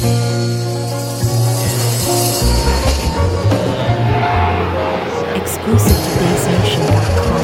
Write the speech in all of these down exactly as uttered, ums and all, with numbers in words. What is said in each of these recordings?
Exclusive to bass nation dot com.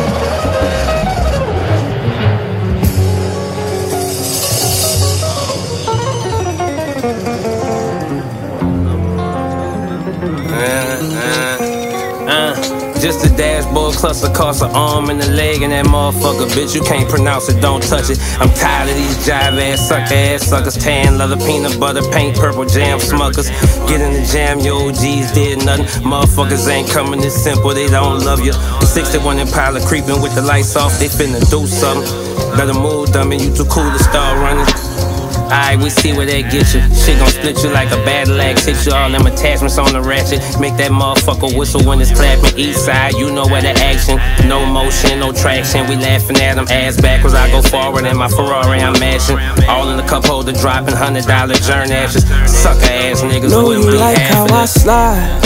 Just a dashboard cluster costs an arm and a leg and that motherfucker, bitch, you can't pronounce it, don't touch it. I'm tired of these jive ass, sucker ass suckers. Tan leather, peanut butter, paint, purple jam, smuckers. Get in the jam, your O Gs did nothing. Motherfuckers ain't coming this simple, they don't love you. sixty-one Impala creeping with the lights off, they finna do something. Better move, dummy, you too cool to start running. Alright, we see where that get you. Shit gon' split you like a battle axe. Hit you all them attachments on the ratchet. Make that motherfucker whistle when it's clapping. East side, you know where the action. No motion, no traction. We laughing at them ass backwards. I go forward in my Ferrari, I'm mashing. All in the cup holder, dropping hundred dollar journey ashes. Sucker ass niggas know wouldn't you be like half how of I this. slide.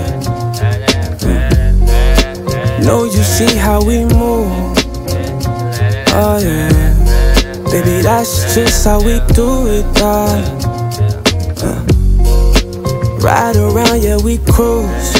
Know you see how we move. Oh yeah. Baby, that's just how we do it, dawg. uh, Ride around, yeah, we cruise.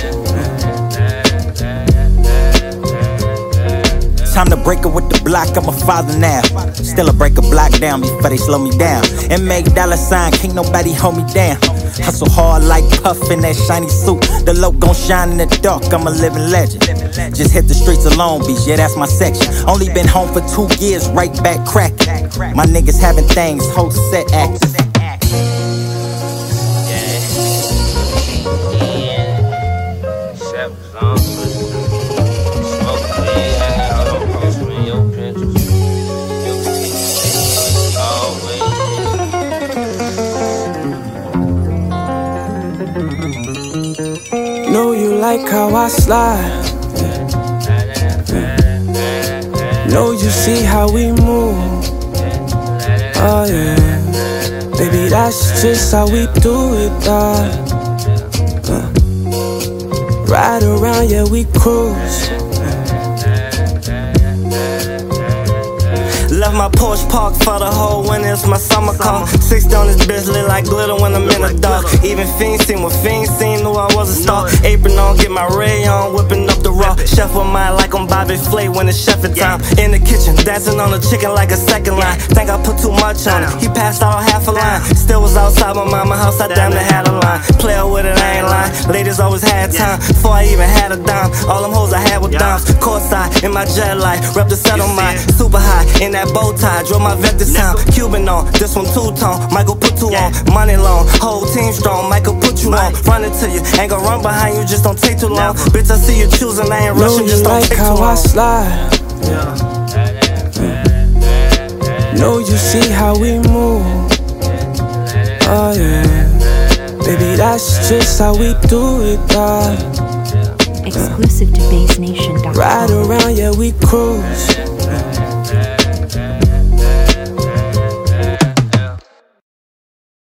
Time to break it with the block, I'm a father now. Still a break a block down before they slow me down. And make dollar sign, can't nobody hold me down. Hustle hard like Puff in that shiny suit. The low gon' shine in the dark, I'm a living legend. Just hit the streets of Long Beach, yeah, that's my section. Only been home for two years, right back cracking. My niggas having things, whole set acting. Know you like how I slide. Know you see how we move. Oh yeah. Baby, that's just how we do it, dawg. uh, Ride around, yeah, we cruise. Left my Porsche parked for the whole winter, it's my summer car. sixty on this bitch lit like glitter when I'm in the dark. Even fiends seen what fiends seen, knew I was a star. Apron on, get my ray on, whipping up the raw. Chef with mine like I'm Bobby Flay when it's chefing time. In the kitchen, dancing on the chicken like a second line. Think I put too much on it, he passed out half a line. Still was outside my mama house, I damn near had a line. Player with it, I ain't lying, ladies always had time. Before I even had a dime, all them hoes I had were dimes. Courtside, in my jet light, rep the set on mine. Super high, in that bow tie, drove my Vector sound. Cuban on, this one two-tone, Michael put two on. Money long, whole team strong, Michael put you on. Running to you, ain't gon' run behind you, just don't take too long. Bitch, I see you choosing, I ain't rushing, just don't take too long. Know you like how I slide. Know you see how we move. Oh yeah. Baby, that's just how we do it, dawg. Exclusive to bass nation dot com. Ride around, yeah, we cruise.